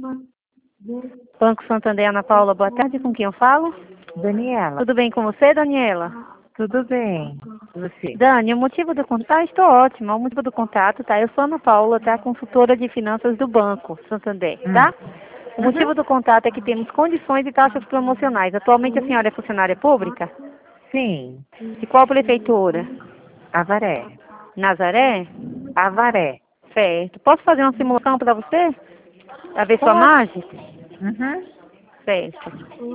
Banco Santander, Ana Paula, boa tarde. Com quem eu falo? Daniela, Tudo bem com você, Daniela? tudo bem? E você? Dani, o motivo do contato, estou ótima. O motivo do contato, tá? Eu sou Ana Paula, tá? Consultora de finanças do Banco Santander, tá? O motivo do contato é que temos condições e taxas promocionais. Atualmente a senhora é funcionária pública? Sim, De qual prefeitura? Avaré. Nazaré? Avaré. Certo. Posso fazer uma simulação para você? Para ver sua Pode? margem? Uhum. Certo.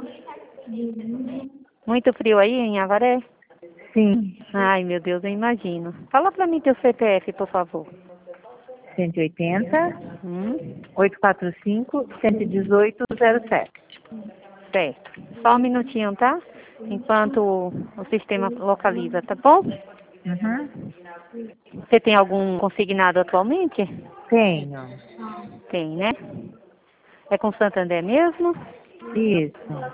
Muito frio aí em Avaré? Sim, Ai, meu Deus, eu imagino. Fala para mim teu CPF, por favor. 180, Hum? 845, 118, 07. Certo. Só um minutinho, tá? Enquanto o sistema localiza, tá bom? Uhum. Você tem algum consignado atualmente? Tenho. Tem, né? É com Santander mesmo? Isso.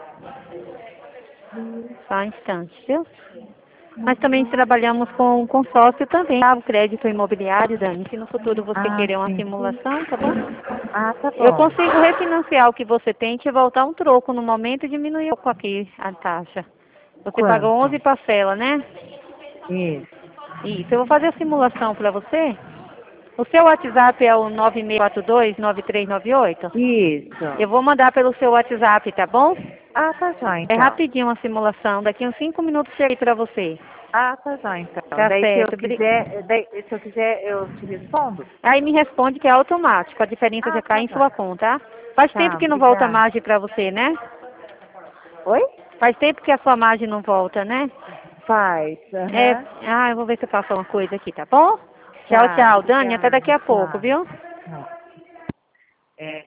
Só um instante, viu? Nós também trabalhamos com consórcio também, tá? O crédito imobiliário, Dani. Se no futuro você Ah, querer uma sim. simulação, tá bom? Ah, tá Eu bom. consigo refinanciar o que você tem e te voltar um troco no momento e diminuir um pouco aqui a taxa. Você pagou Quanto? 11 parcelas, né? Isso. Isso. Eu vou fazer a simulação para você. O seu WhatsApp é o 9642-9398? Eu Isso. vou mandar pelo seu WhatsApp, tá bom? Ah, tá já É então. rapidinho a simulação. Daqui uns 5 minutos chega aí para você. Ah, tá já então. Tá Daí certo. se eu quiser, eu te respondo? Aí me responde que é automático. A diferença já Ah, cai tá em já. sua conta, tá? Faz Tá, tempo que não volta a obrigada. margem para você, né? Oi? Faz tempo que a sua margem não volta, né? Faz. É. Aham. Ah, eu vou ver se eu faço uma coisa aqui, tá bom? Tchau, Tá, tchau. Dani, até obrigada. daqui a pouco, Tchau. viu? Tchau. É.